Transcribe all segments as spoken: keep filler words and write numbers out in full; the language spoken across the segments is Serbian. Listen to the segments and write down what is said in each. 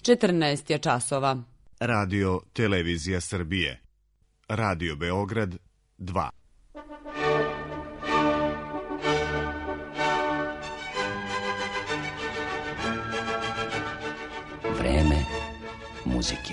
četrnaest je časova. Radio Televizija Srbije. Radio Beograd dva. Vreme muzike.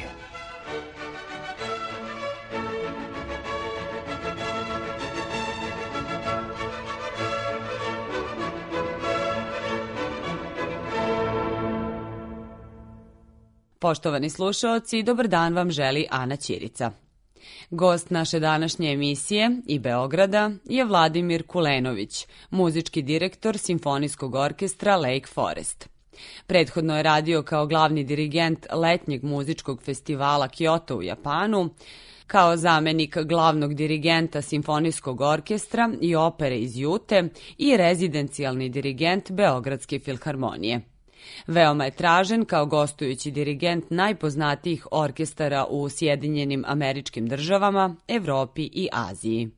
Poštovani slušaoci, dobar dan vam želi Ana Ćirica. Gost naše današnje emisije i Beograda je Vladimir Kulenović, muzički direktor Simfonijskog orkestra Lake Forest. Prethodno je radio kao glavni dirigent letnjeg muzičkog festivala Kyoto u Japanu, kao zamenik glavnog dirigenta Simfonijskog orkestra i opere iz Jute i rezidencijalni dirigent Beogradske filharmonije. Veoma je tražen kao gostujući dirigent najpoznatijih orkestara u Sjedinjenim Američkim Državama, Evropi i Aziji.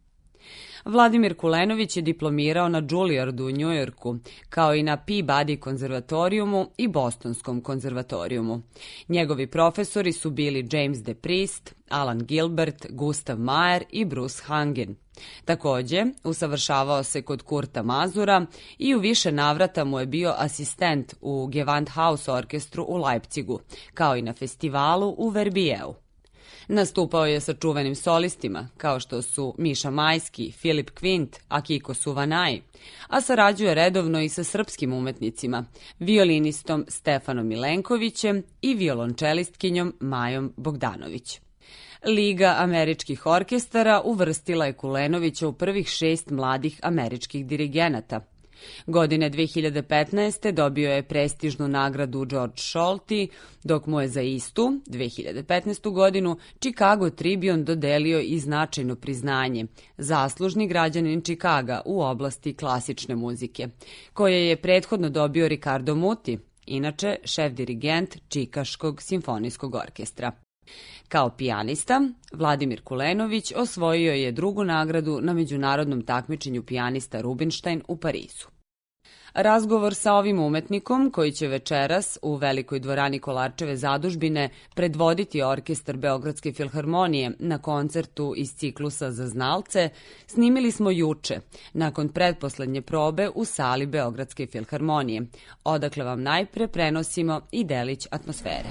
Vladimir Kulenović je diplomirao na Juilliardu u Njujorku, kao i na Peabody konzervatorijumu i Bostonskom konzervatorijumu. Njegovi profesori su bili James DePriest, Alan Gilbert, Gustav Mahler i Bruce Hangen. Takođe, usavršavao se kod Kurta Mazura i u više navrata mu je bio asistent u Gewandhaus orkestru u Leipzigu, kao i na festivalu u Verbijeu. Nastupao je sa čuvenim solistima, kao što su Miša Majski, Filip Kvint, Akiko Suvanaj, a sarađuje redovno i sa srpskim umetnicima, violinistom Stefanom Milenkovićem i violončelistkinjom Majom Bogdanović. Liga američkih orkestara uvrstila je Kulenovića u prvih šest mladih američkih dirigenata. Godine dve hiljade petnaeste. dobio je prestižnu nagradu George Scholti, dok mu je za istu, dve hiljade petnaestu. godinu, Chicago Tribune dodelio i značajno priznanje, zaslužni građanin Chicaga u oblasti klasične muzike, koje je prethodno dobio Ricardo Muti, inače šef dirigent Čikaškog simfonijskog orkestra. Kao pijanista, Vladimir Kulenović osvojio je drugu nagradu na međunarodnom takmičenju pijanista Rubinstein u Parizu. Razgovor sa ovim umetnikom, koji će večeras u Velikoj dvorani Kolarčeve zadužbine predvoditi orkestar Beogradske filharmonije na koncertu iz ciklusa za znalce, snimili smo juče, nakon pretposlednje probe u sali Beogradske filharmonije, odakle vam najpre prenosimo i delić atmosfere.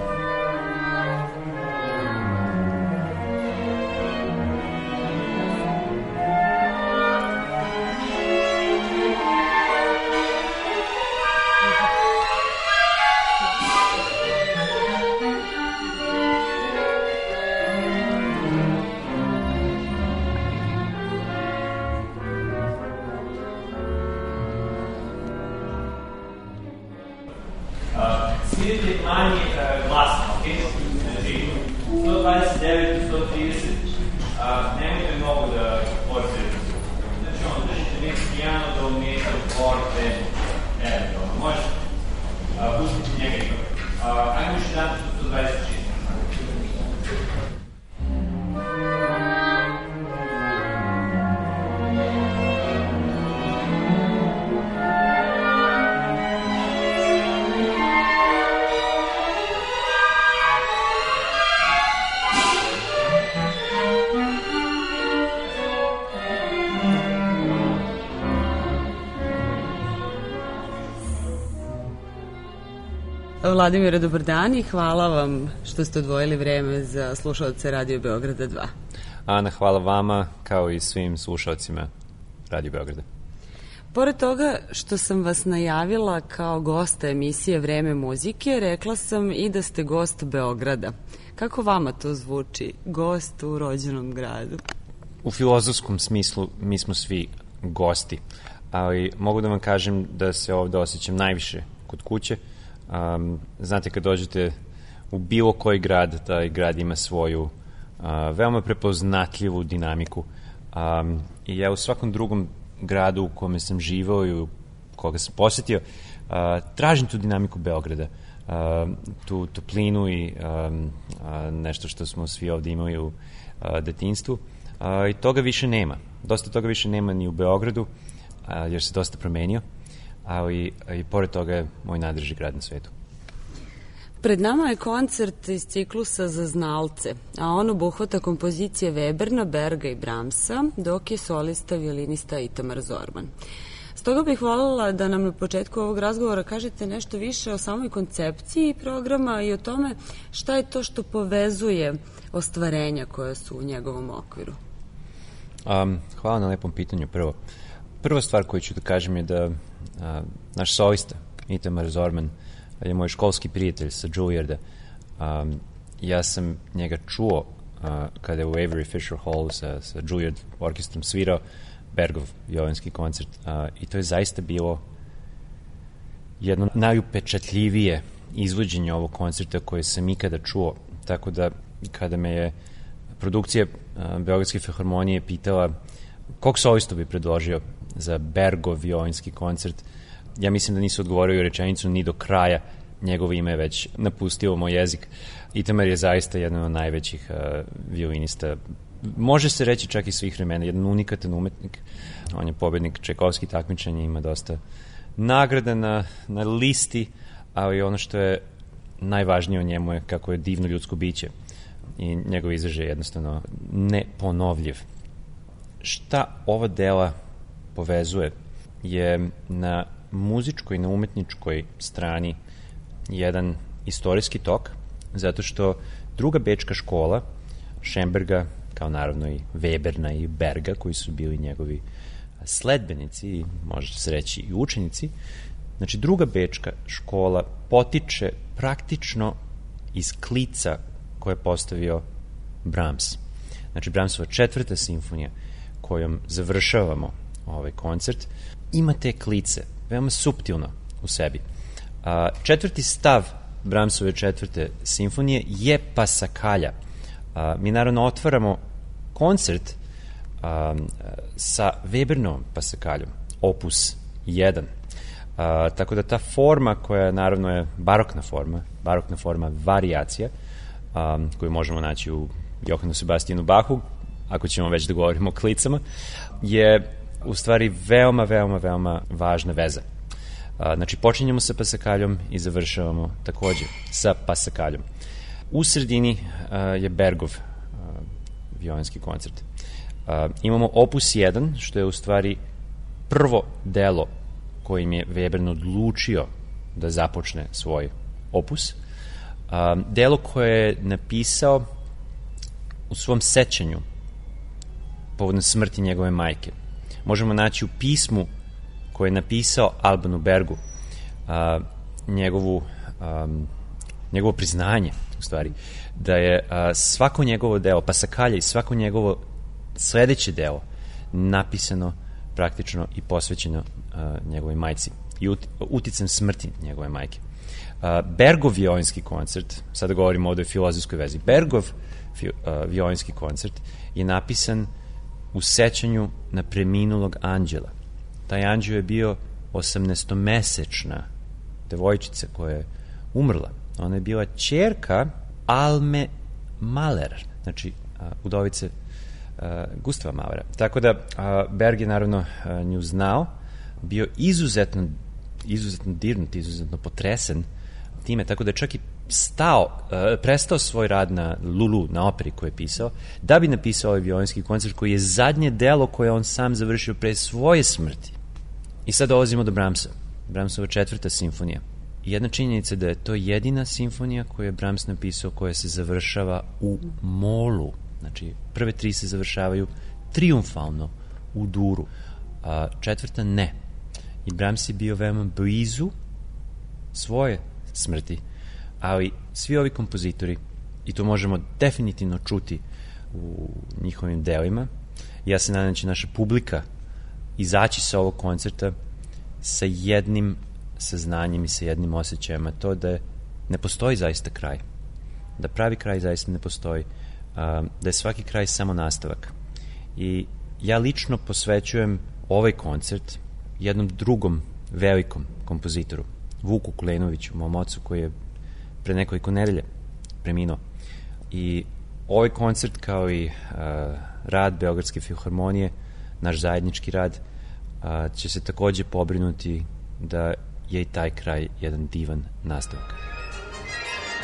Svirajte manje glasno, ok? Znači, sto dvadeset devet i sto trideset, nemojte mnogo da forsirate. Znači, ono, držite neki pijano da umijete forte, eventualno, možete. Pustite njega i to. Ajmo još jedan sto dvadeset šest. Vladimire, dobar dan i hvala vam što ste odvojili vreme za slušalce Radio Beograda dva. Ana, hvala vama kao i svim slušalcima Radio Beograda. Pored toga što sam vas najavila kao gosta emisije Vreme muzike, rekla sam i da ste gost Beograda. Kako vama to zvuči, gost u rođenom gradu? U filozofskom smislu mi smo svi gosti, ali mogu da vam kažem da se ovde osjećam najviše kod kuće. Um, znate, kad dođete u bilo koji grad, taj grad ima svoju uh, veoma prepoznatljivu dinamiku. Um, I ja u svakom drugom gradu u kome sam živao i u koga sam posetio, uh, tražim tu dinamiku Beograda, uh, tu toplinu i um, uh, nešto što smo svi ovde imali u uh, detinjstvu. Uh, I toga više nema. Dosta toga više nema ni u Beogradu, uh, jer se dosta promenio. Ali i pored toga je moj najdraži grad na svetu. Pred nama je koncert iz ciklusa za znalce, a on obuhvata kompozicije Weberna, Berga i Brahmsa, dok je solista violinista Itamar Zorman. Stoga bih voljela da nam na početku ovog razgovora kažete nešto više o samoj koncepciji programa i o tome šta je to što povezuje ostvarenja koja su u njegovom okviru. Um, hvala na lepom pitanju prvo. Prva stvar koju ću da kažem je da a, naš solista Itamar Zorman je moj školski prijatelj sa Juilliarda. Um, ja sam njega čuo uh, kada je u Avery Fisher Hall sa, sa Juilliard orkestrom svirao Bergov violinski koncert uh, i to je zaista bilo jedno najupečatljivije izvođenje ovog koncerta koje sam ikada čuo. Tako da kada me je produkcija uh, Beogradske filharmonije pitala kog solistu bi predložio za Bergov violinski koncert, ja mislim da nisu odgovorio rečenicu ni do kraja, njegovo ime je već napustilo moj jezik. Itamar je zaista jedan od najvećih uh, violinista, može se reći čak i svih vremena, jedan unikatan umetnik. On je pobednik Čajkovskih takmičenja, ima dosta nagrada na, na listi, ali ono što je najvažnije o njemu je kako je divno ljudsko biće i njegov izražaj je jednostavno neponovljiv. Šta ova dela povezuje je na muzičkoj i na umetničkoj strani jedan istorijski tok, zato što druga bečka škola, Schönberga, kao naravno i Weberna i Berga, koji su bili njegovi sledbenici i može se reći i učenici, znači druga bečka škola potiče praktično iz klica koje je postavio Brahms. Znači Brahmsova četvrta simfonija kojom završavamo ovaj koncert ima te klice, veoma suptilno u sebi. A, četvrti stav Brahmsove četvrte simfonije je Pasakalja. A, mi naravno otvaramo koncert a, sa Webernovom Pasakaljom, opus jedan. A, tako da ta forma koja naravno je barokna forma, barokna forma varijacija, a, koju možemo naći u Johanu Sebastianu Bachu, ako ćemo već da govorimo o klicama, je u stvari veoma, veoma, veoma važna veza. A, znači, počinjemo sa Pasakaljom i završavamo takođe sa Pasakaljom. U sredini a, je Bergov a, violinski koncert. A, imamo opus jedan, što je u stvari prvo delo kojim je Webern odlučio da započne svoj opus. A, delo koje je napisao u svom sećanju povodom smrti njegove majke. Možemo naći u pismu koje je napisao Albanu Bergu a, njegovu, a, njegovo priznanje, u stvari, da je a, svako njegovo delo, Pasakalja i svako njegovo sledeće delo napisano praktično i posvećeno a, njegovoj majci i ut, uticam smrti njegove majke. A, Bergov violinski koncert, sada govorimo ovde o filozofskoj vezi, Bergov fi, a, violinski koncert je napisan u sećanju na preminulog anđela. Taj anđeo je bio osamnaestomesečna devojčica koja je umrla. Ona je bila ćerka Alme Mahler, znači a, udovice a, Gustava Mahlera. Tako da a, Berg je naravno a, nju znao, bio izuzetno, izuzetno dirnut, izuzetno potresen time, tako da je čak i stao, uh, prestao svoj rad na Lulu, na operi koju je pisao, da bi napisao ovaj violinski koncert koji je zadnje delo koje on sam završio pre svoje smrti. I sad dolazimo do Brahmsa. Brahmsova četvrta simfonija. I jedna činjenica da je to jedina simfonija koju je Brahms napisao koja se završava u molu. Znači, prve tri se završavaju triumfalno u duru. A četvrta ne. I Brahms je bio veoma blizu svoje smrti, ali svi ovi kompozitori, i to možemo definitivno čuti u njihovim delima, ja se nadam da će naša publika izaći sa ovog koncerta sa jednim saznanjem i sa jednim osjećajem, a to da ne postoji zaista kraj, da pravi kraj zaista ne postoji, da je svaki kraj samo nastavak. I ja lično posvećujem ovaj koncert jednom drugom velikom kompozitoru, Vuku Kulenoviću, mom ocu, koji je pre nekoliko nedelja preminuo. I ovaj koncert, kao i uh, rad Beogradske filharmonije, naš zajednički rad, uh, će se takođe pobrinuti da je i taj kraj jedan divan nastavak.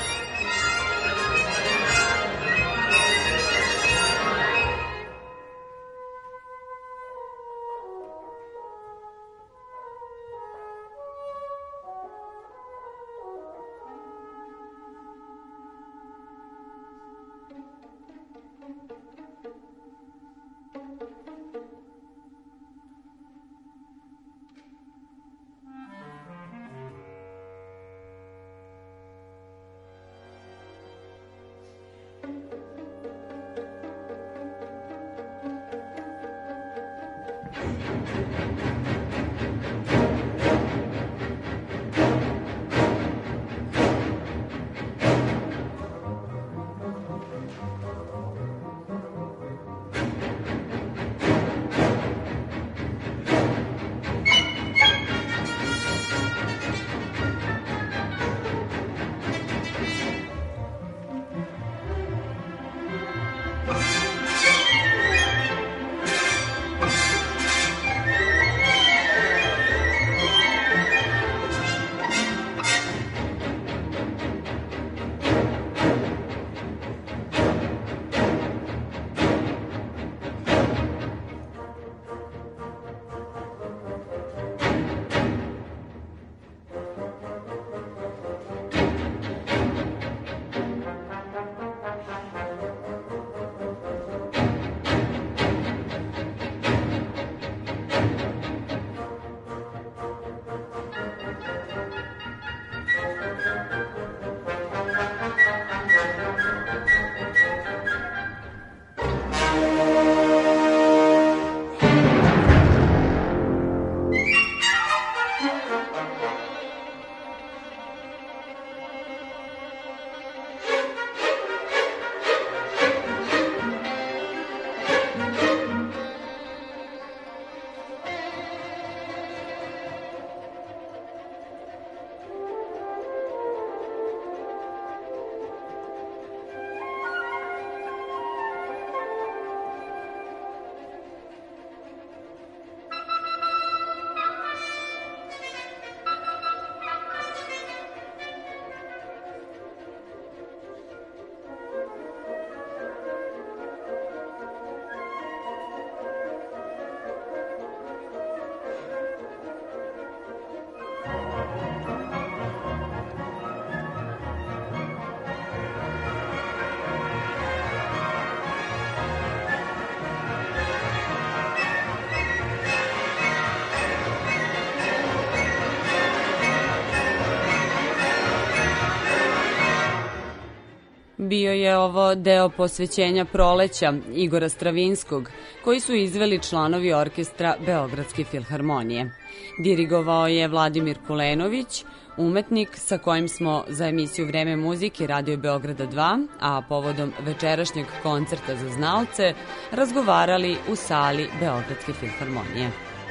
Bio je ovo deo posvećenja Proleća Igora Stravinskog, koji su izveli članovi orkestra Beogradske filharmonije. Dirigovao je Vladimir Kulenović, umetnik sa kojim smo za emisiju Vreme muzike Radio Beograda dva, a povodom večerašnjeg koncerta za znalce, razgovarali u sali Beogradske filharmonije.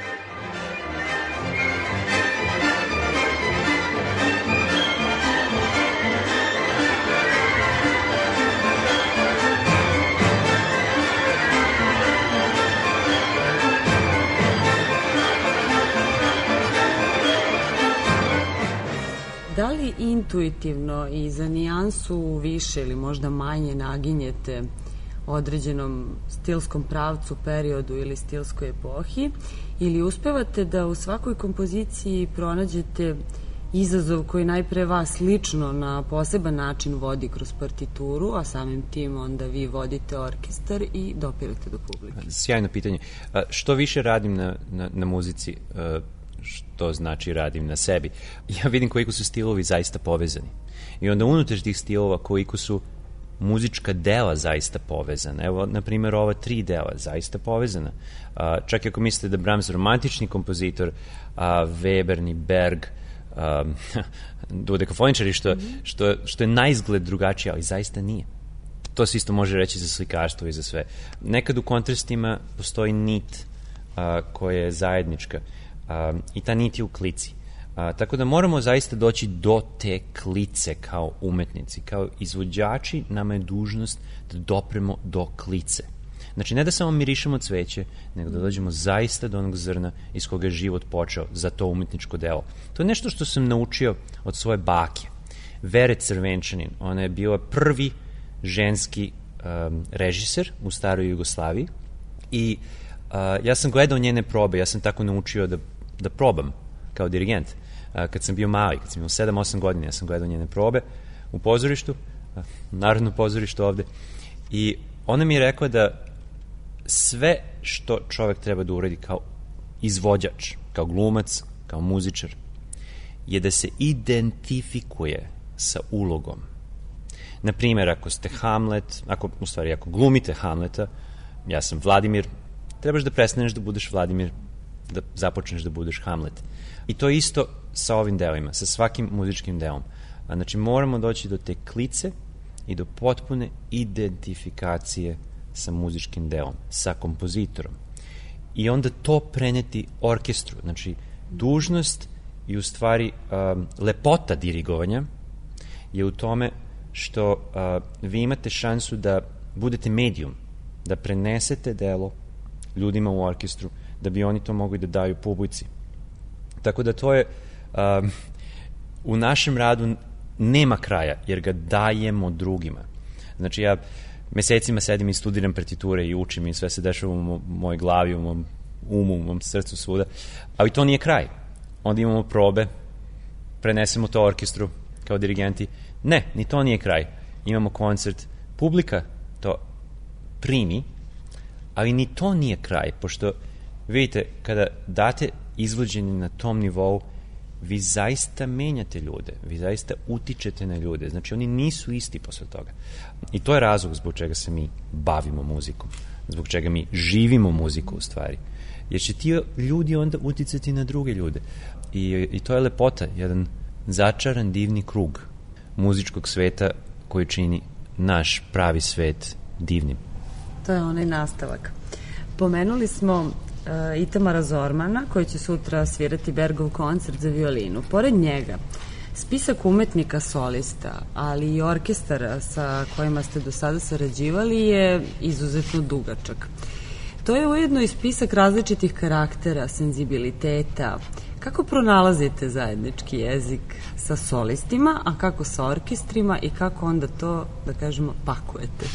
Da li intuitivno i za nijansu više ili možda manje naginjete određenom stilskom pravcu, periodu ili stilskoj epohi, ili uspevate da u svakoj kompoziciji pronađete izazov koji najpre vas lično na poseban način vodi kroz partituru, a samim tim onda vi vodite orkestar i dopirate do publike? Sjajno pitanje. Što više radim na, na, na muzici, što znači radim na sebi, ja vidim koliko su stilovi zaista povezani. I onda unutar tih stilova koliko su muzička dela zaista povezana. Evo, na primjer, ova tri dela zaista povezana. A, čak i ako mislite da Brahms romantični kompozitor, a Weber ni Berg, a, dodekafoničari, što, što, što je naizgled drugačije, ali zaista nije. To se isto može reći za slikarstvo i za sve. Nekad u kontrastima postoji nit a, koja je zajednička. Uh, i ta nit je u klici. Uh, tako da moramo zaista doći do te klice kao umetnici, kao izvođači. Nama je dužnost da dopremo do klice. Znači, ne da samo mirišemo cveće, nego da dođemo zaista do onog zrna iz koga je život počeo za to umetničko delo. To je nešto što sam naučio od svoje bake, Vere Crvenčanin. Ona je bila prvi ženski um, režiser u staroj Jugoslaviji i uh, ja sam gledao njene probe, ja sam tako naučio da da probam kao dirigent. Kad sam bio mali, kad sam imao sedam osam godina, ja sam gledao njene probe u pozorištu, Narodno pozorište ovde, i ona mi je rekla da sve što čovek treba da uradi kao izvođač, kao glumac, kao muzičar, je da se identifikuje sa ulogom. Naprimjer, ako ste Hamlet, ako, u stvari, ako glumite Hamleta, ja sam Vladimir, trebaš da prestaneš da budeš Vladimir, da započneš da budeš Hamlet. I to je isto sa ovim delima, sa svakim muzičkim delom. Znači, moramo doći do te klice i do potpune identifikacije sa muzičkim delom, sa kompozitorom. I onda to preneti orkestru. Znači, dužnost i u stvari um, lepota dirigovanja je u tome što uh, vi imate šansu da budete medijum, da prenesete delo ljudima u orkestru, da bi oni to mogli da daju publici. Tako da to je um, u našem radu nema kraja, jer ga dajemo drugima. Znači, ja mesecima sedim i studiram partiture i učim i sve se dešava u mo mojoj glavi, u mom umu, u mom srcu, svuda, ali to nije kraj. Onda imamo probe, prenesemo to orkestru kao dirigenti. Ne, ni to nije kraj. Imamo koncert, publika to primi, ali ni to nije kraj, pošto vidite, kada date izvođenje na tom nivou, vi zaista menjate ljude, vi zaista utičete na ljude, znači oni nisu isti posle toga. I to je razlog zbog čega se mi bavimo muzikom, zbog čega mi živimo muziku u stvari, jer će ti ljudi onda uticati na druge ljude. I, i to je lepota, jedan začaran divni krug muzičkog sveta koji čini naš pravi svet divnim. To je onaj nastavak. Pomenuli smo uh, Itamara Zormana, koji će sutra svirati Bergov koncert za violinu. Pored njega, spisak umetnika solista, ali i orkestara sa kojima ste do sada sarađivali je izuzetno dugačak. To je ujedno i spisak različitih karaktera, senzibiliteta. Kako pronalazite zajednički jezik sa solistima, a kako sa orkestrima i kako onda to, da kažemo, pakujete?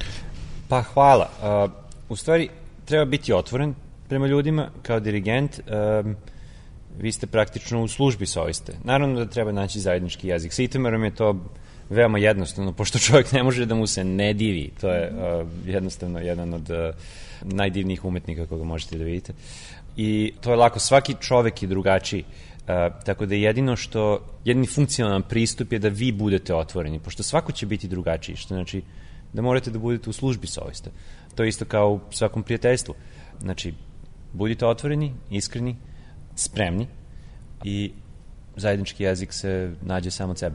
Pa hvala. Uh, u stvari, treba biti otvoren prema ljudima kao dirigent. Um, vi ste praktično u službi soliste. Naravno da treba naći zajednički jezik. Sa Itamarom je to veoma jednostavno, pošto čovjek ne može da mu se ne divi. To je uh, jednostavno jedan od uh, najdivnijih umetnika koga možete da vidite. I to je lako. Svaki čovek je drugačiji. Uh, tako da jedino što, jedini funkcionalan pristup je da vi budete otvoreni, pošto svako će biti drugačiji, što znači da morate da budete u službi solista. To je isto kao u svakom prijateljstvu. Znači, budite otvoreni, iskreni, spremni i zajednički jezik se nađe samo od sebe.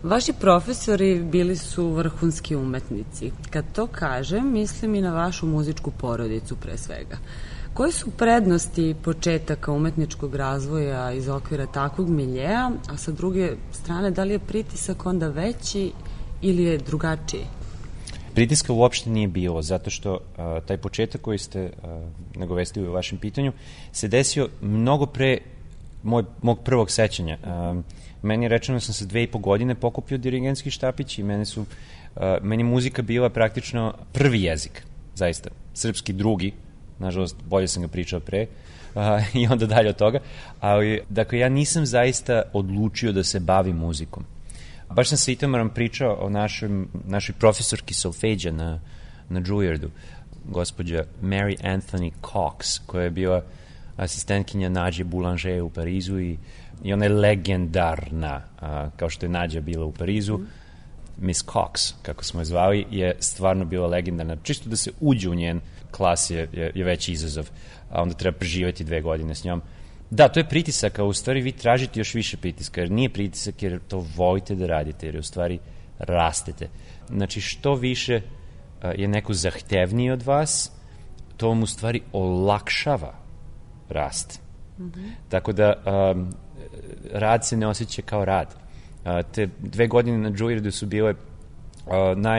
Vaši profesori bili su vrhunski umetnici. Kad to kažem, mislim i na vašu muzičku porodicu pre svega. Koje su prednosti početaka umetničkog razvoja iz okvira takvog miljeja, a sa druge strane, da li je pritisak onda veći ili je drugačiji? Pritiska uopšte nije bilo, zato što uh, taj početak koji ste uh, nagovestili u vašem pitanju se desio mnogo pre moj, mog prvog sećanja. Uh, meni je rečeno da sam sa dve i po godine pokupio dirigentski štapić i meni su, uh, meni muzika bila praktično prvi jezik, zaista. Srpski drugi, nažalost, bolje sam ga pričao pre, uh, i onda dalje od toga. Ali, dakle, ja nisam zaista odlučio da se bavim muzikom. Baš sam sa Itamorom pričao o našoj, našoj profesorki solfeđa na, na Juilliardu, gospođa Mary Anthony Cox, koja je bila asistentkinja Nađe Boulanger u Parizu i, i ona je legendarna, a, kao što je Nađa bila u Parizu. Mm. Miss Cox, kako smo je zvali, je stvarno bila legendarna. Čisto da se uđe u njen klas je, je, je veći izazov, a onda treba preživjeti dve godine s njom. Da, to je pritisak, a u stvari vi tražite još više pritiska, jer nije pritisak jer to volite da radite, jer u stvari rastete. Znači, što više uh, je neko zahtevniji od vas, to vam u stvari olakšava rast. Mm-hmm. Tako da um, rad se ne osjeća kao rad. Uh, te dve godine na Juilliardu su bile uh,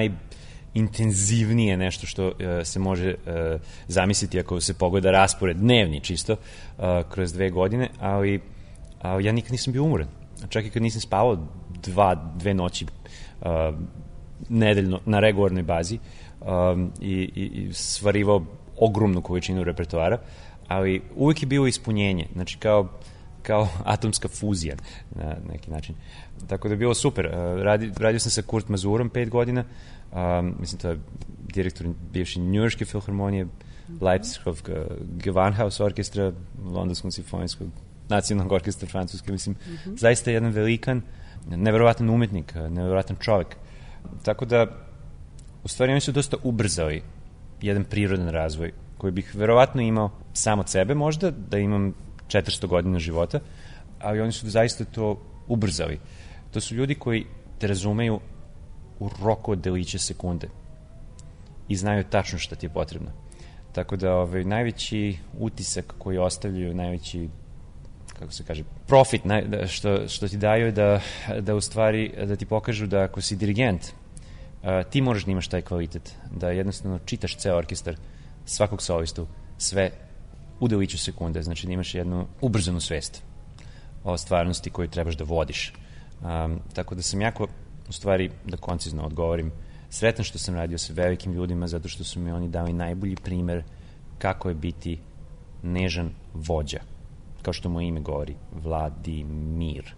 najintenzivnije nešto što uh, se može uh, zamisliti ako se pogleda raspored dnevni čisto uh, kroz dve godine, ali uh, ja nikad nisam bio umoran. Čak i kad nisam spavao dva, dve noći uh, nedeljno na regularnoj bazi um, i, i, i stvarivao ogromnu količinu repertoara, ali uvijek je bilo ispunjenje, znači kao kao atomska fuzija na neki način. Tako da je bilo super. Radio, radio sam sa Kurt Mazurom pet godina, um, mislim to je direktor bivši Njujorške filharmonije, Leipzigov Gewandhaus orkestra, Londonskog simfonijskog nacionalnog orkestra Francuske, mislim, mm-hmm. zaista jedan velikan, neverovatan umetnik, neverovatan čovek. Tako da, u stvari oni su dosta ubrzali jedan prirodan razvoj, koji bih verovatno imao sam od sebe možda, da imam četiristo godina života, ali oni su zaista to ubrzali. To su ljudi koji te razumeju u roku od delića sekunde i znaju tačno šta ti je potrebno. Tako da ovaj, najveći utisak koji ostavljaju, najveći, kako se kaže, profit naj, da, što, što ti daju je da, da u stvari da ti pokažu da ako si dirigent, a, ti moraš da imaš taj kvalitet, da jednostavno čitaš ceo orkestar, svakog solistu, sve u deliću sekunde, znači da imaš jednu ubrzanu svest o stvarnosti koju trebaš da vodiš. Um, tako da sam jako, u stvari, da koncizno odgovorim, sretan što sam radio sa velikim ljudima, zato što su mi oni dali najbolji primer kako je biti nežan vođa. Kao što moje ime govori, Vladimir.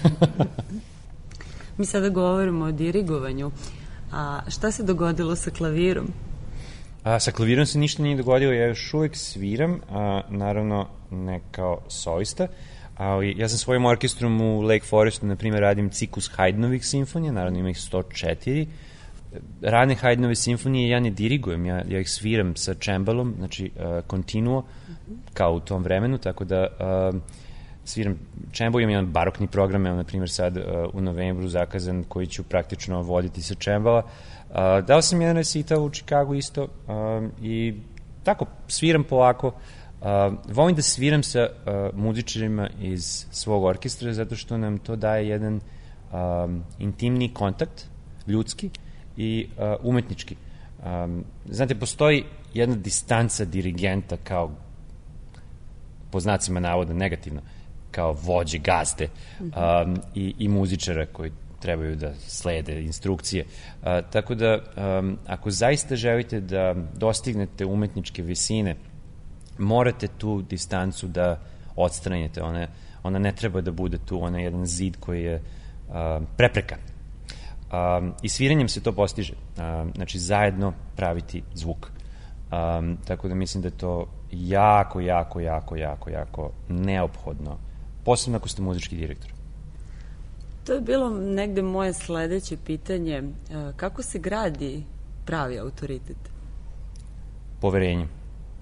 Mi sada govorimo o dirigovanju. A šta se dogodilo sa klavirom? A, sa klavirom se ništa nije dogodilo, ja još uvijek sviram, a, naravno ne kao solista, ali ja sam svojim orkestrom u Lake Forestu, na primjer, radim ciklus Haydnovih simfonija, naravno ima ih sto četiri. Rane Haydnove simfonije ja ne dirigujem, ja, ja ih sviram sa čembalom, znači uh, kontinuo, mm-hmm. kao u tom vremenu, tako da uh, sviram čembal, imam jedan barokni program, evo, na primjer, sad uh, u novembru zakazan, koji ću praktično voditi sa čembala. Uh, dao sam jedan recital u Čikagu isto uh, i tako, sviram polako. Uh, volim da sviram sa uh, muzičarima iz svog orkestra, zato što nam to daje jedan um, intimni kontakt, ljudski i uh, umetnički. Um, znate, postoji jedna distanca dirigenta kao, po znacima navoda, negativno, kao vođe, gazde, um, i, i muzičara koji trebaju da slede instrukcije. Uh, tako da, um, ako zaista želite da dostignete umetničke visine, morate tu distancu da odstranite. Ona, ona ne treba da bude tu, ona je jedan zid koji je uh, prepreka. Um, I sviranjem se to postiže. Um, znači, zajedno praviti zvuk. Um, tako da mislim da je to jako, jako, jako, jako, jako neophodno. Posebno ako ste muzički direktor. To je bilo negde moje sledeće pitanje. Kako se gradi pravi autoritet? Poverenje.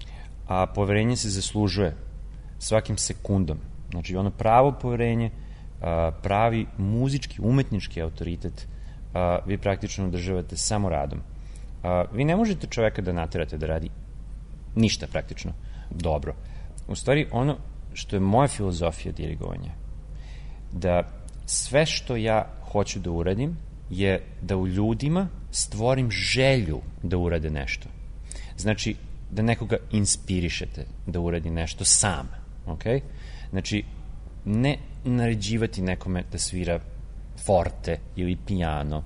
A poverenje se zaslužuje svakim sekundom. Znači, ono pravo poverenje pravi muzički, umetnički autoritet vi praktično održavate samo radom. Vi ne možete čoveka da naterate da radi ništa praktično dobro. U stvari, ono što je moja filozofija dirigovanja, da sve što ja hoću da uradim je da u ljudima stvorim želju da urade nešto. Znači, da nekoga inspirišete da uradi nešto sam. Okay? Znači, ne naređivati nekome da svira forte ili piano,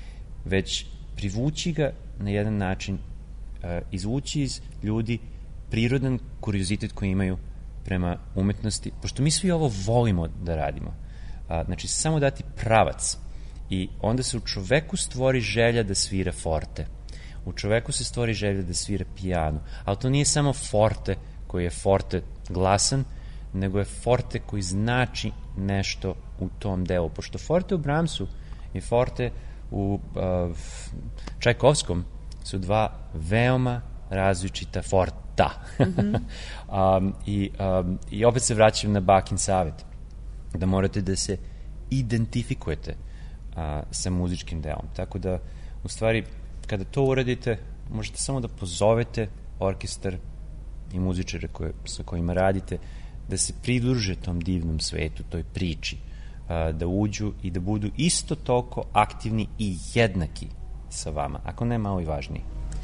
već privući ga na jedan način, uh, izvući iz ljudi prirodan kuriozitet koji imaju prema umetnosti, pošto mi svi ovo volimo da radimo. Uh, znači, samo dati pravac i onda se u čoveku stvori želja da svira forte. U čoveku se stvori želja da svira piano, ali to nije samo forte koji je forte glasan, nego je forte koji znači nešto u tom delu. Pošto forte u Brahmsu i forte u uh, Čajkovskom su dva veoma različita forta. Mm-hmm. um, i, um, I opet se vraćam na Bakin savet, da morate da se identifikujete uh, sa muzičkim delom. Tako da, u stvari, kada to uradite, možete samo da pozovete orkestar i muzičare koje, sa kojima radite, da se pridruže tom divnom svetu, toj priči, da uđu i da budu isto toliko aktivni i jednaki sa vama, ako ne malo i važniji.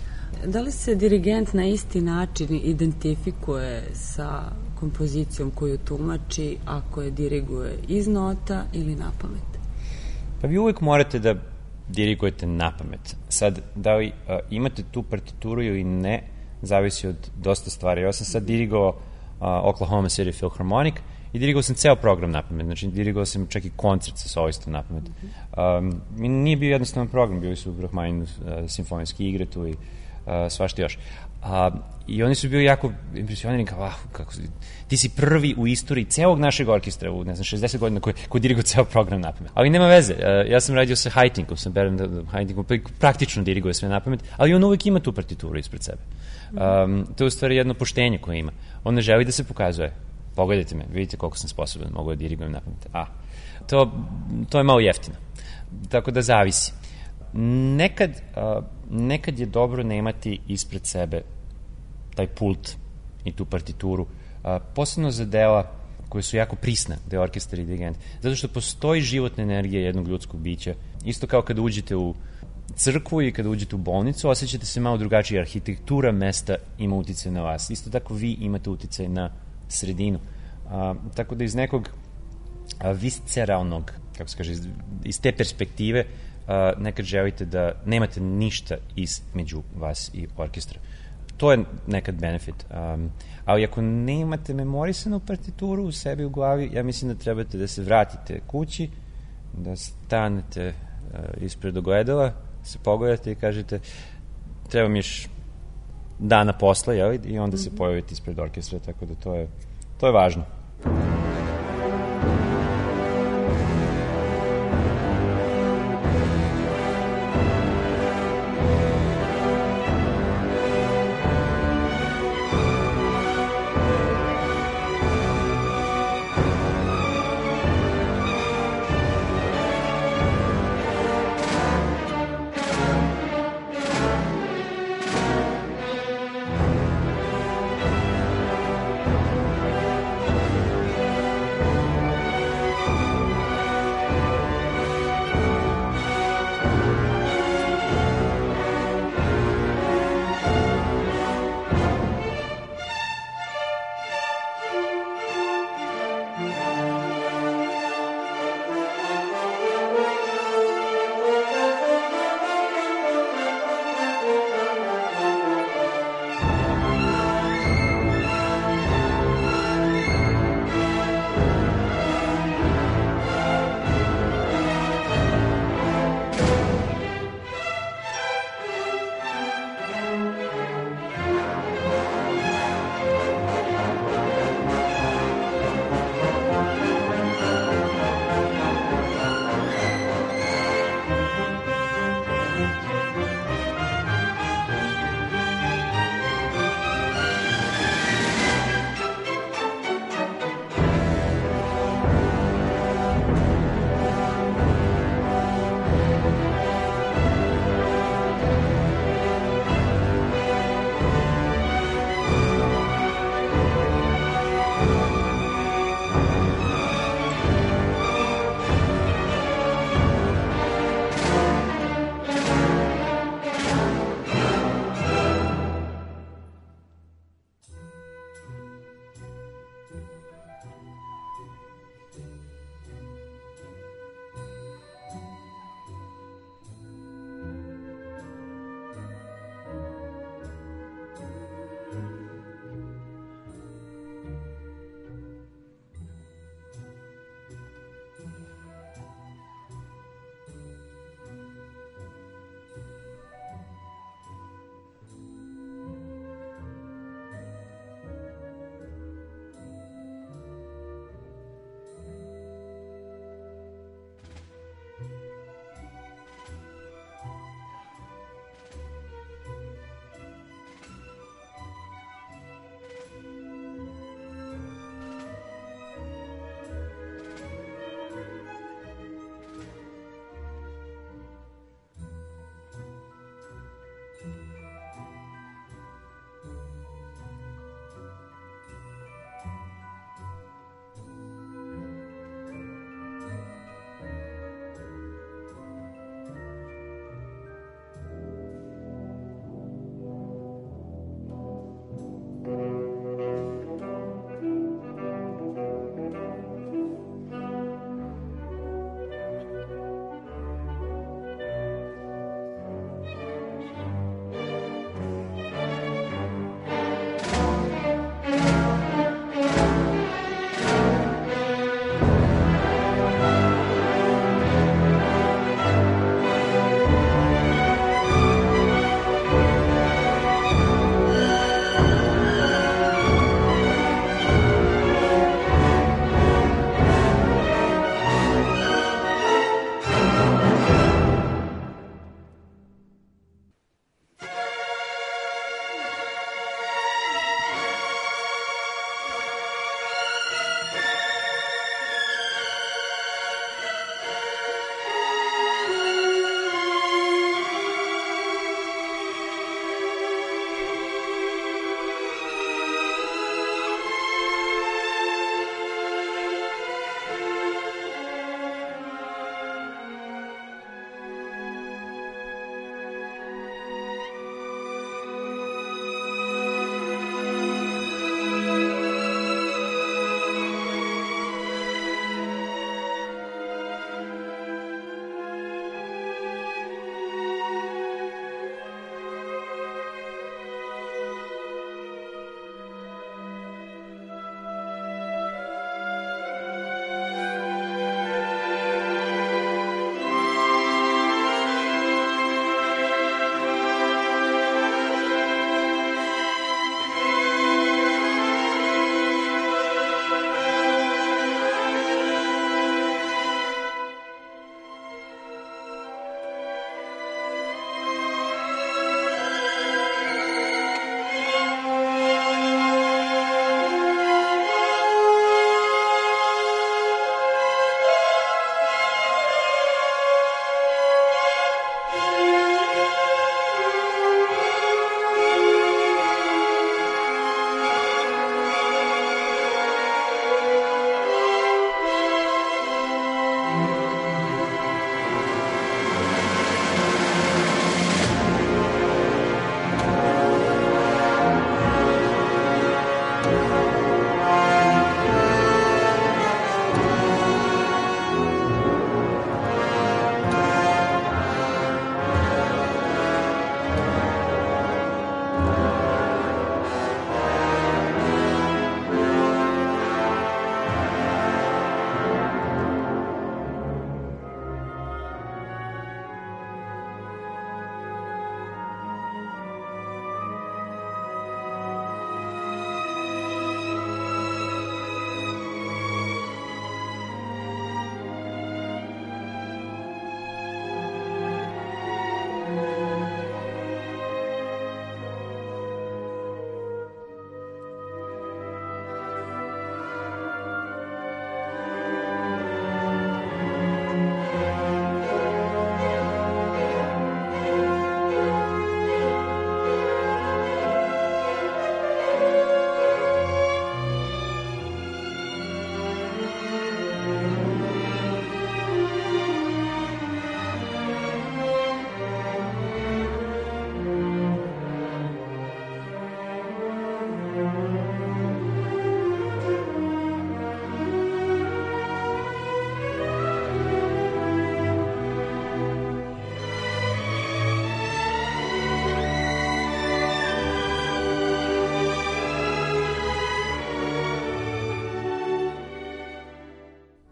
Da li se dirigent na isti način identifikuje sa kompozicijom koju tumači ako je diriguje iz nota ili na pamet? Pa vi uvijek morate da dirigujete na pamet. Sad, da li uh, imate tu partituru ili ne, zavisi od dosta stvari. Ja sam sad dirigovao uh, Oklahoma City Philharmonic i dirigovao sam ceo program na pamet. Znači, dirigovao sam čak i koncert sa solistom na pamet. Um, nije bio jednostavan program, bili su Rahmanin uh, simfonijski igre tu i uh, svašta još. Uh, I oni su bili jako impresionirani kao, ah, kako, ti si prvi u istoriji celog našeg orkestra u, ne znam, šezdeset godina koji, koji diriguje ceo program na pamet. Ali nema veze, uh, ja sam radio sa Haittingom, sa Berendom Haittingom, praktično diriguje sve na pamet, ali on uvijek ima tu partituru ispred sebe. Um, to je u stvari jedno poštenje koje ima. On ne želi da se pokazuje. Pogledajte me, vidite koliko sam sposoban, mogu da dirigujem na pamet. A, to, to je malo jeftino. Tako da zavisi. Nekad, uh, nekad je dobro nemati ispred sebe taj pult i tu partituru, uh, posebno za dela koje su jako prisna, da je orkestar i dirigent. Zato što postoji životna energija jednog ljudskog bića. Isto kao kada uđete u crkvu i kada uđete u bolnicu, osjećate se malo drugačije. Arhitektura mesta ima uticaj na vas. Isto tako vi imate uticaj na sredinu. A, tako da iz nekog a, visceralnog, kako se kaže, iz, iz te perspektive a, nekad želite da nemate ništa između vas i orkestra. To je nekad benefit. Um, ali ako nemate memorisanu partituru u sebi u glavi, ja mislim da trebate da se vratite kući, da stanete uh, ispred ogledala, se pogledate i kažete treba mi još dana posla, jel? I onda mm-hmm. se pojavite ispred orkestra, tako da to je, to je važno.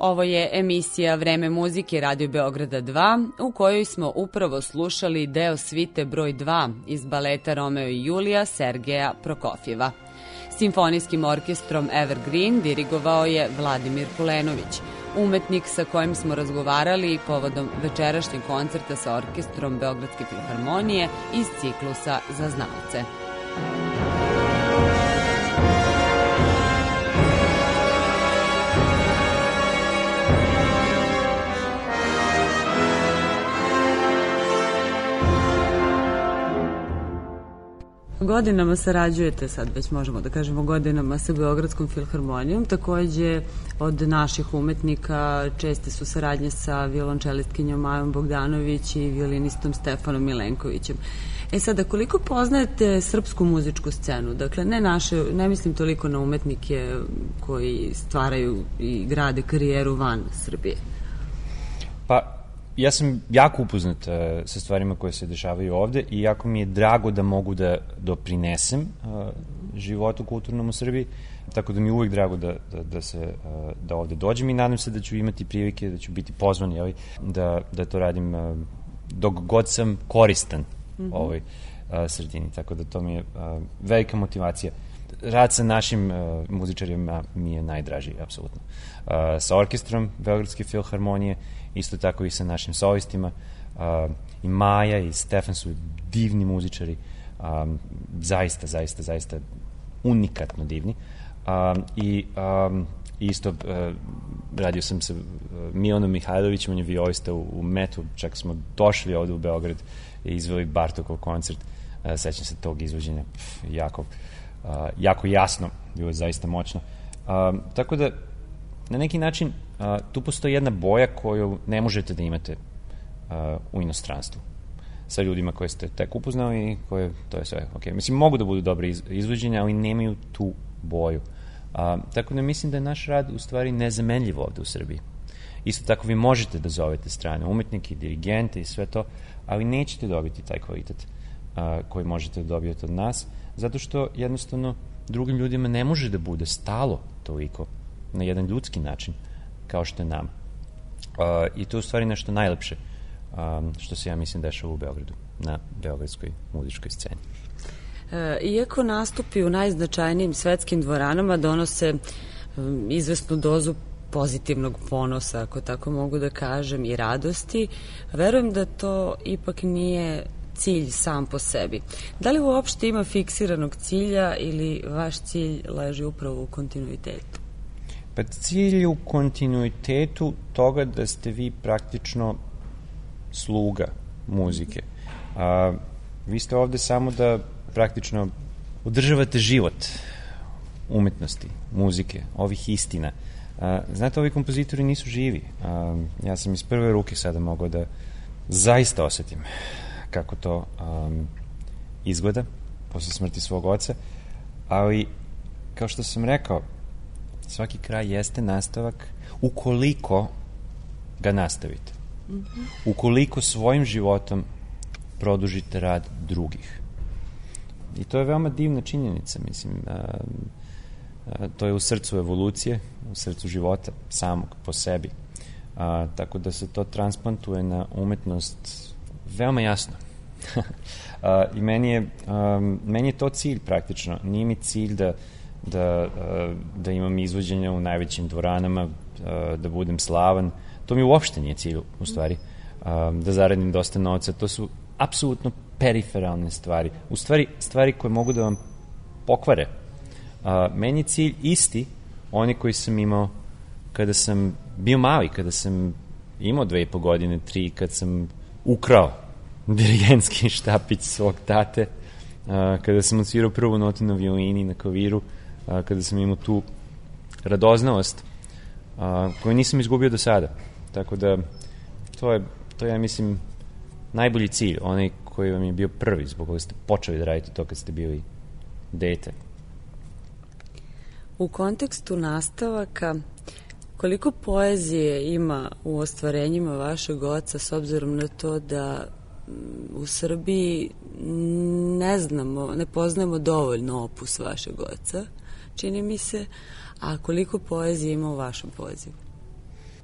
Ovo je emisija Vreme muzike Radio Beograda dva, u kojoj smo upravo slušali deo svite broj dva iz baleta Romeo i Julija Sergeja Prokofjeva. Simfonijskim orkestrom Evergreen dirigovao je Vladimir Kulenović, umetnik sa kojim smo razgovarali povodom večerašnjeg koncerta sa orkestrom Beogradske filharmonije iz ciklusa Za znalce. Godinama sarađujete, sad već možemo da kažemo godinama, sa Beogradskom filharmonijom. Takođe, od naših umetnika česte su saradnje sa violončelistkinjom Majom Bogdanović i violinistom Stefanom Milenkovićem. E sada, koliko poznajete srpsku muzičku scenu? Dakle, ne naše, ne mislim toliko na umetnike koji stvaraju i grade karijeru van Srbije. Pa, ja sam jako upoznat uh, sa stvarima koje se dešavaju ovde i jako mi je drago da mogu da doprinesem uh, životu kulturnom u Srbiji, tako da mi je uvek drago da, da, da, se, uh, da ovde dođem i nadam se da ću imati prilike, da ću biti pozvan jeli, da, da to radim uh, dok god sam koristan mm-hmm. ovoj uh, sredini, tako da to mi je uh, velika motivacija. Rad sa našim uh, muzičarima mi je najdraži, apsolutno. Uh, sa orkestrom Beogradske filharmonije, isto tako i sa našim solistima. Uh, I Maja i Stefan su divni muzičari, um, zaista, zaista, zaista unikatno divni. Um, I um, isto uh, radio sam sa uh, Milanom Mihajlovićem, on je violista u, u Metu, čak smo došli ovde u Beograd i izveli Bartokov koncert. Uh, sećam se tog izvođenja, pf, jako, uh, jako jasno, bilo je zaista moćno. Um, tako da, na neki način, uh, tu postoji jedna boja koju ne možete da imate uh, u inostranstvu. Sa ljudima koje ste tek upoznali i koje, to je sve, ok. Mislim, mogu da budu dobre iz, izvođenja, ali nemaju tu boju. Uh, tako da mislim da je naš rad u stvari nezamenljiv ovde u Srbiji. Isto tako vi možete da zovete strane umetnike, dirigente i sve to, ali nećete dobiti taj kvalitet uh, koji možete da dobijete od nas, zato što jednostavno drugim ljudima ne može da bude stalo toliko na jedan ljudski način, kao što je nam. Uh, I to je u stvari nešto najlepše um, što se, ja mislim, dešava u Beogradu, na beogradskoj muzičkoj sceni. E, iako nastupi u najznačajnijim svetskim dvoranama donose um, izvesnu dozu pozitivnog ponosa, ako tako mogu da kažem, i radosti, verujem da to ipak nije cilj sam po sebi. Da li uopšte ima fiksiranog cilja ili vaš cilj leži upravo u kontinuitetu? Pa cilj je u kontinuitetu toga da ste vi praktično sluga muzike. A, vi ste ovde samo da praktično održavate život umetnosti, muzike, ovih istina. A, znate, ovi kompozitori nisu živi. A, ja sam iz prve ruke sada mogao da zaista osetim kako to um, izgleda posle smrti svog oca, ali kao što sam rekao, svaki kraj jeste nastavak ukoliko ga nastavite. Mm-hmm. Ukoliko svojim životom produžite rad drugih. I to je veoma divna činjenica, mislim. A, a, to je u srcu evolucije, u srcu života samog po sebi. A, tako da se to transplantuje na umetnost veoma jasno. uh, I meni je, um, meni je to cilj praktično. Nije mi cilj da, da, uh, da imam izvođenja u najvećim dvoranama, uh, da budem slavan. To mi uopšte nije cilj, u stvari. Um, da zaradim dosta novca. To su apsolutno periferalne stvari. U stvari, stvari koje mogu da vam pokvare. Uh, meni je cilj isti, oni koji sam imao kada sam bio mali, kada sam imao dve i po godine, tri, kad sam ukrao dirigentski štapić svog tate, a, kada sam odsvirao prvu notu na violini, na klaviru, a, kada sam imao tu radoznalost a, koju nisam izgubio do sada. Tako da to je, to je, ja mislim, najbolji cilj, onaj koji vam je bio prvi, zbog koga ste počeli da radite to kad ste bili dete. U kontekstu nastavaka, koliko poezije ima u ostvarenjima vašeg oca, s obzirom na to da u Srbiji ne znamo, ne poznajemo dovoljno opus vašeg oca, čini mi se, a koliko poezije ima u vašem pozivu?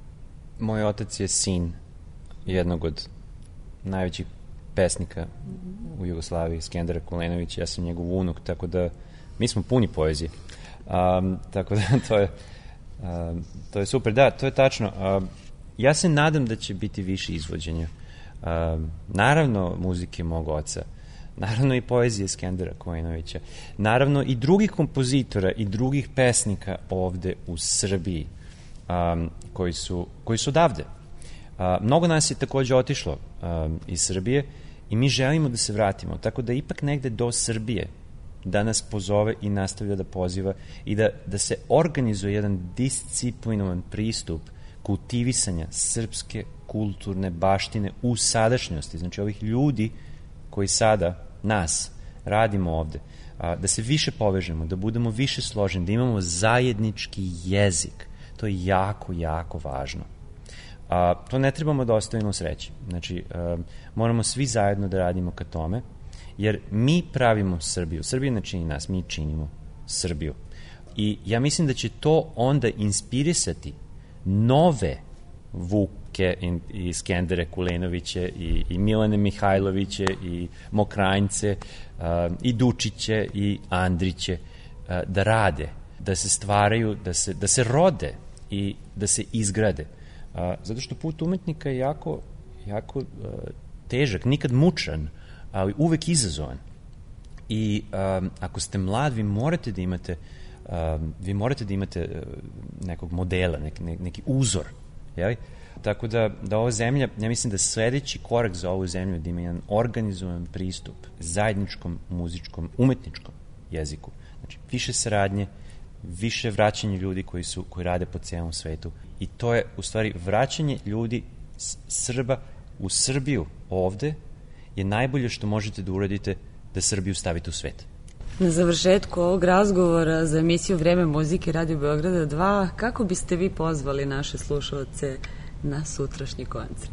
Moj otac je sin jednog od najvećih pesnika u Jugoslaviji, Skendera Kulenovića, ja sam njegov unuk, tako da mi smo puni poezije. Um, tako da to je, um, to je super. Da, to je tačno. Um, ja se nadam da će biti više izvođenja. Um, naravno muzike mog oca, naravno i poezije Skendera Kulenovića, naravno i drugih kompozitora i drugih pesnika ovde u Srbiji, um, koji, su, koji su odavde. Uh, mnogo nas je takođe otišlo um, iz Srbije i mi želimo da se vratimo, tako da ipak negde do Srbije da nas pozove i nastavlja da poziva i da, da se organizuje jedan disciplinovan pristup kultivisanja srpske kulturne baštine u sadašnjosti, znači ovih ljudi koji sada, nas, radimo ovde, a, da se više povežemo, da budemo više složeni, da imamo zajednički jezik. To je jako, jako važno. A, to ne trebamo da ostavimo sreći. Znači, a, moramo svi zajedno da radimo ka tome, jer mi pravimo Srbiju. Srbija ne čini nas, mi činimo Srbiju. I ja mislim da će to onda inspirisati nove Vuke i Skendere Kulenoviće i, i Milane Mihajloviće i Mokranjce uh, i Dučiće i Andriće uh, da rade, da se stvaraju, da se, da se rode i da se izgrade. Uh, zato što put umetnika je jako, jako uh, težak, nikad mučan, ali uvek izazovan. I um, ako ste mlad, vi morate da imate um, vi morate da imate uh, nekog modela, nek, ne, neki uzor, jeli? Tako da, da ova zemlja, ja mislim da sledeći korak za ovu zemlju da ima jedan organizovan pristup zajedničkom, muzičkom, umetničkom jeziku. Znači, više saradnje, više vraćanje ljudi koji su, koji rade po celom svetu. I to je, u stvari, vraćanje ljudi Srba u Srbiju ovde je najbolje što možete da uradite da Srbiju stavite u svet. Na završetku ovog razgovora za emisiju Vreme muzike Radio Beograda dva, kako biste vi pozvali naše slušalce na sutrašnji koncert?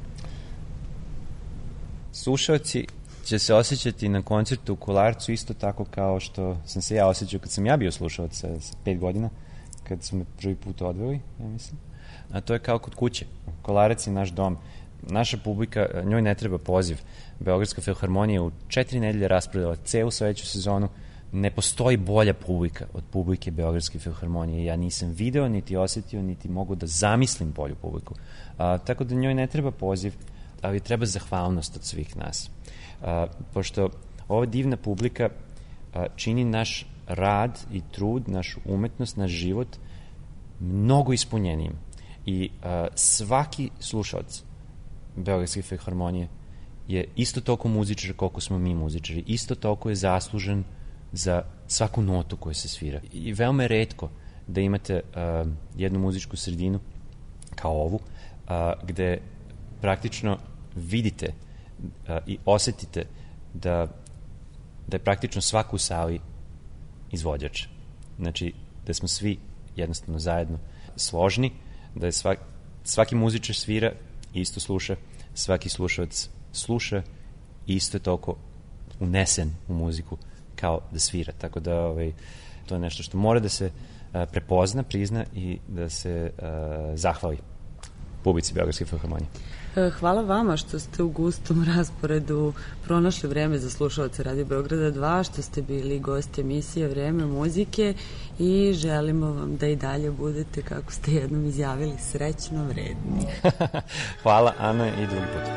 Slušalci će se osjećati na koncertu u Kolarcu isto tako kao što sam se ja osjećao kad sam ja bio slušalac sa pet godina, kad su me prvi put odveli, ja mislim. A to je kao kod kuće. Kolarac je naš dom. Naša publika, njoj ne treba poziv. Beogradska filharmonija u četiri nedelje rasprodala celu sledeću sezonu. Ne postoji bolja publika od publike Beogradske filharmonije. Ja nisam video, niti osetio, niti mogu da zamislim bolju publiku. A, tako da njoj ne treba poziv, ali treba zahvalnost od svih nas. A, pošto ova divna publika a, čini naš rad i trud, našu umetnost, naš život mnogo ispunjenijim. I a, svaki slušalac Beogradske filharmonije je isto toliko muzičar koliko smo mi muzičari. Isto toliko je zaslužen za svaku notu koja se svira. I veoma je retko da imate uh, jednu muzičku sredinu kao ovu, uh, gde praktično vidite uh, i osetite da, da je praktično svako u sali izvođač. Znači, da smo svi jednostavno zajedno složni, da je svak, svaki muzičar svira i isto sluša, svaki slušalac sluša i isto je toliko unesen u muziku kao da svira. Tako da ovaj, to je nešto što mora da se a, prepozna, prizna i da se a, zahvali publici Beogradske filharmonije. Hvala vama što ste u gustom rasporedu pronašli vreme za slušalce Radio Beograda dva, što ste bili gosti emisije Vreme muzike i želimo vam da i dalje budete, kako ste jednom izjavili, srećno vredni. Hvala, Ana, i drugi put.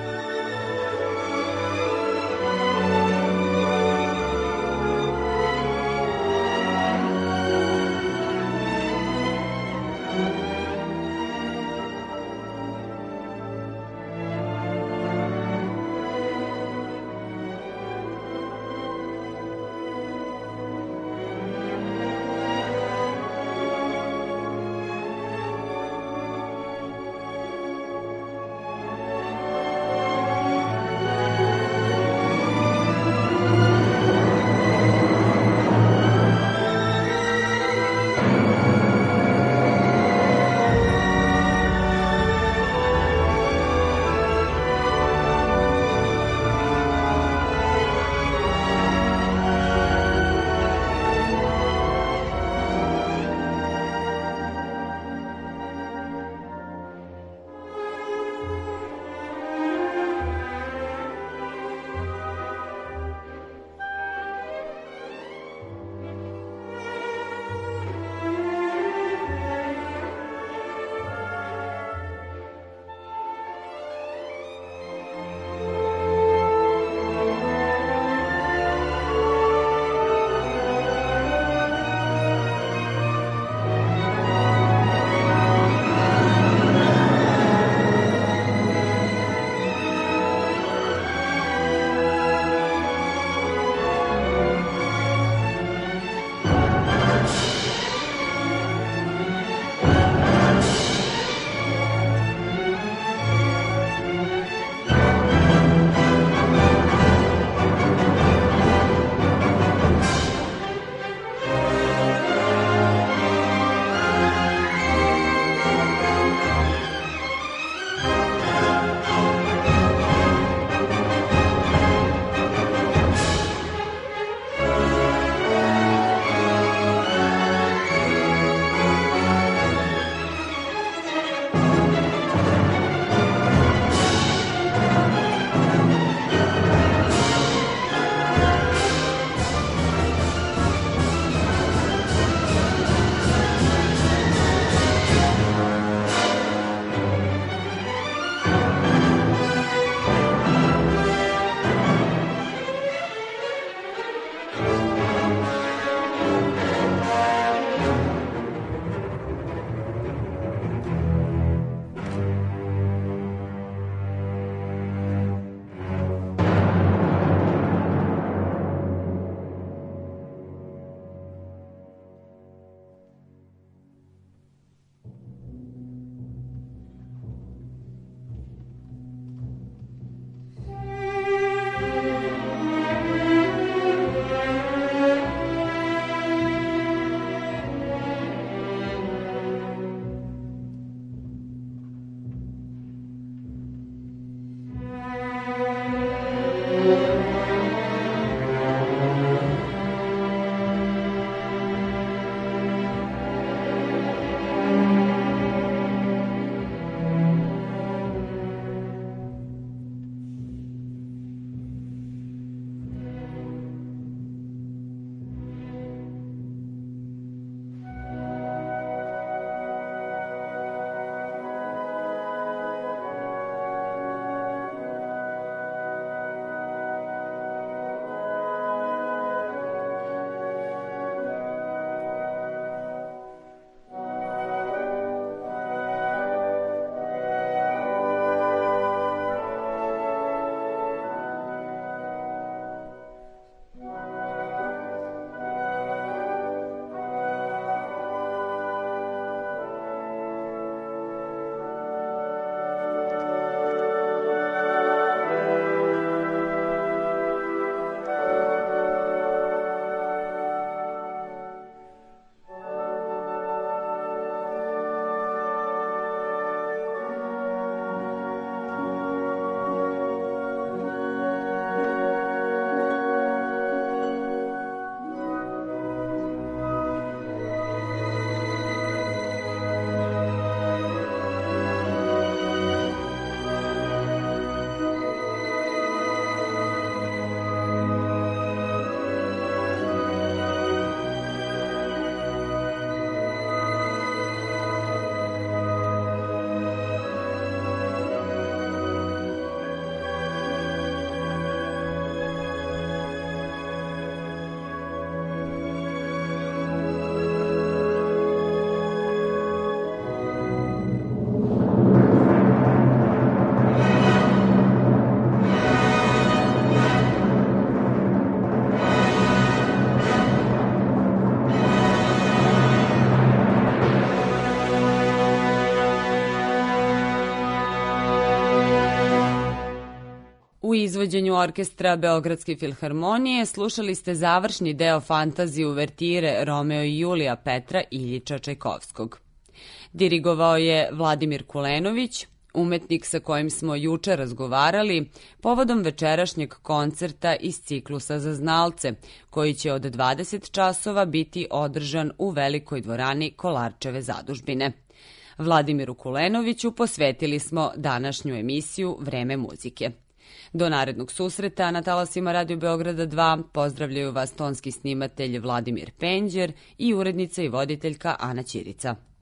izvođenju orkestra Beogradske filharmonije slušali ste završni deo fantazije uvertire Romeo i Julija Petra Iljiča Čajkovskog. Dirigovao je Vladimir Kulenović, umetnik sa kojim smo juče razgovarali povodom večerašnjeg koncerta iz ciklusa za znalce, koji će od dvadeset časova biti održan u velikoj dvorani Kolarčeve zadužbine. Vladimiru Kulenoviću posvetili smo današnju emisiju Vreme muzike. Do narednog susreta na talasima Radio Beograda dva pozdravljaju vas tonski snimatelj Vladimir Penđer i urednica i voditeljka Ana Ćirica.